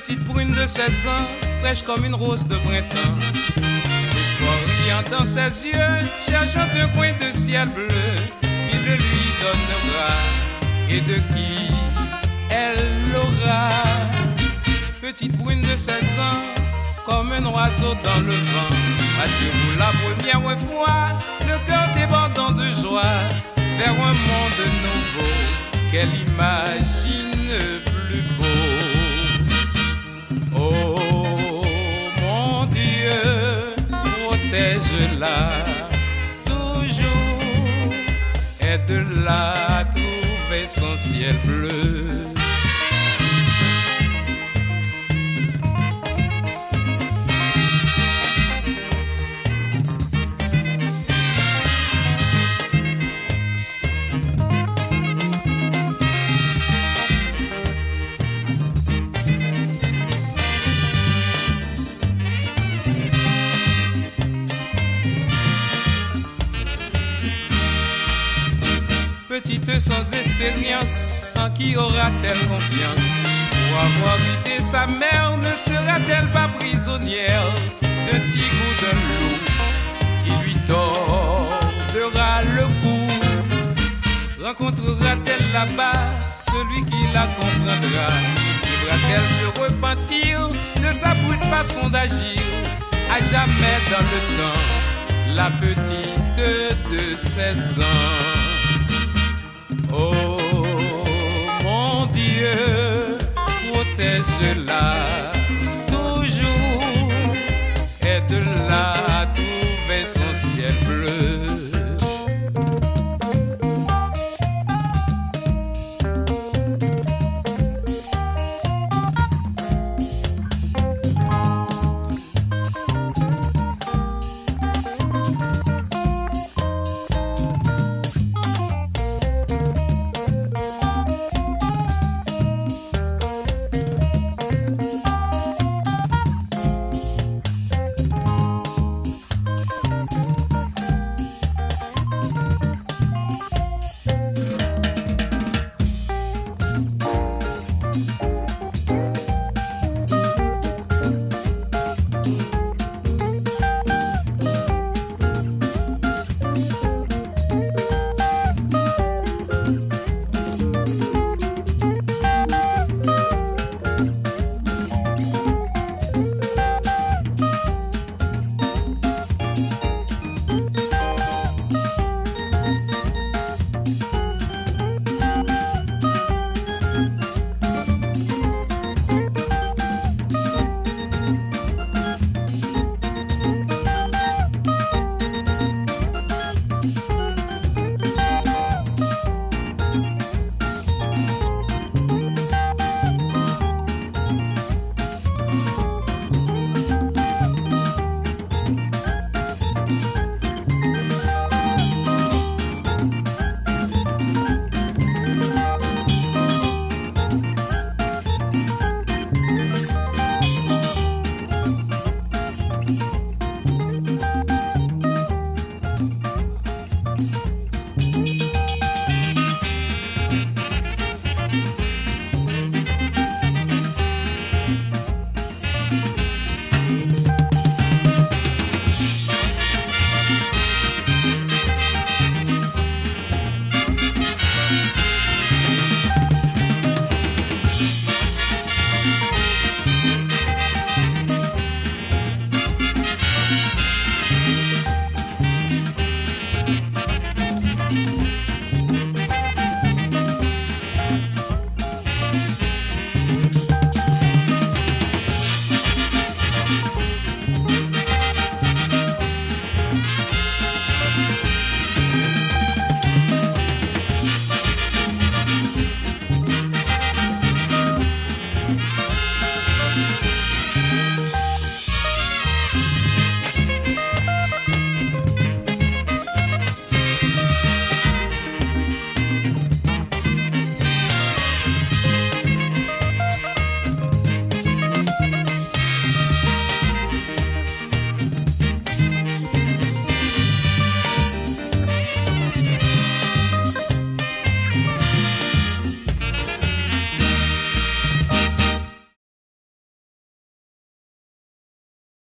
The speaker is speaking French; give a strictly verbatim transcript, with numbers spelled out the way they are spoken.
Petite brune de seize ans, fraîche comme une rose de printemps. L'espoir riant dans ses yeux, cherchant un coin de ciel bleu qui le lui donnera et de qui elle l'aura. Petite brune de seize ans, comme un oiseau dans le vent, attire pour la première fois le cœur débordant de joie vers un monde nouveau qu'elle imagine plus beau. Oh mon Dieu, protège-la toujours, aide-la à trouver son ciel bleu. Petite sans expérience, en qui aura-t-elle confiance? Pour avoir quitté sa mère, ne sera-t-elle pas prisonnière d'un tigre ou d'un loup qui lui tordera le cou? Rencontrera-t-elle là-bas celui qui la comprendra? Devra-t-elle se repentir de sa brute façon d'agir? À jamais dans le temps, la petite de seize ans. Oh mon Dieu, protège-la toujours, aide-la à trouver son ciel bleu.